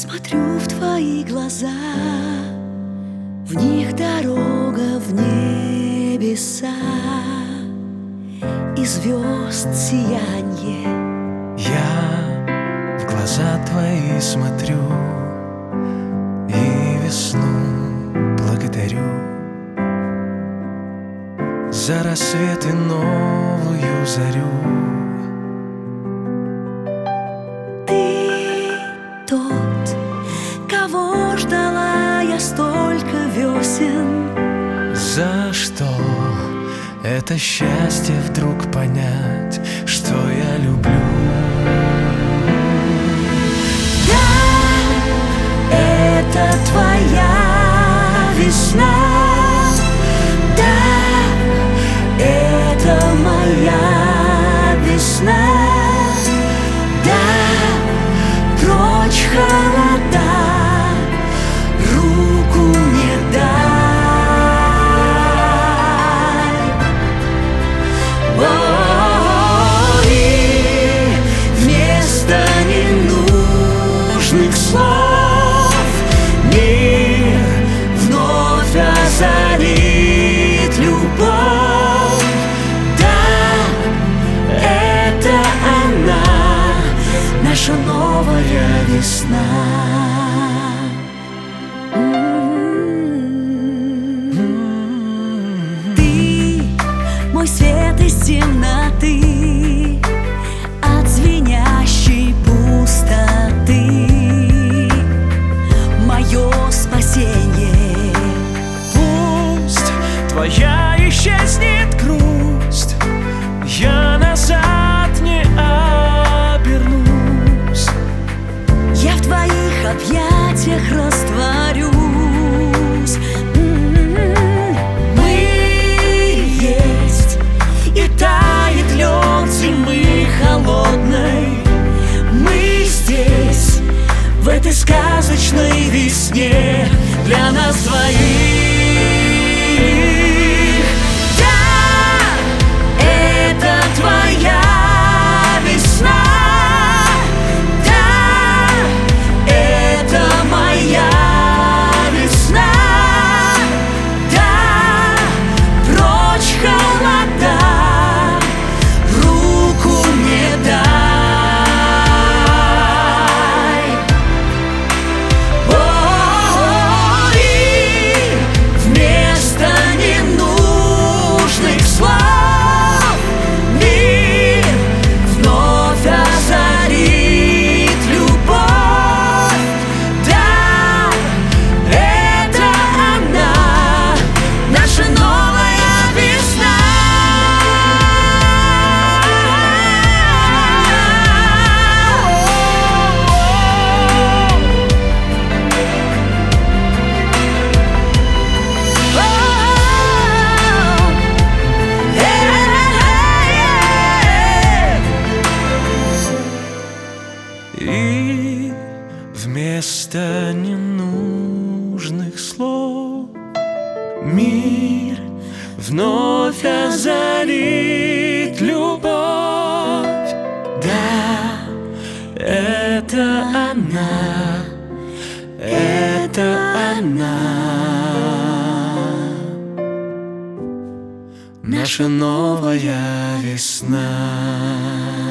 смотрю в твои глаза, в них дорога в небеса и звезд сиянье. Я в глаза твои смотрю и весну благодарю за рассвет и новую зарю. Ты тот, кого ждала я столько весен. За что это счастье вдруг понять, что я люблю? Да, это твоя весна. Да, это моя весна. Да, прочь холода, руку мне дай. И вместо ненужных слов мир вновь озарит любовь. Да, это она, наша новая весна. Ты мой свет из темноты, от звенящей пустоты, мое спасение. Пусть твоя исчезнет грусть, я назад не обернусь. Я в твоих объятиях растворюсь. Мы есть, и тает лед зимы холодной. Мы здесь, в этой сказочной весне, для нас двоих. Да, это твоя весна. Да, это моя весна. Да, прочь холода, руку мне дай. И вместо ненужных слов мир вновь озарит любовь. Да, это она, наша новая весна. И вместо ненужных слов мир вновь озарит любовь. Да, это она, наша новая весна.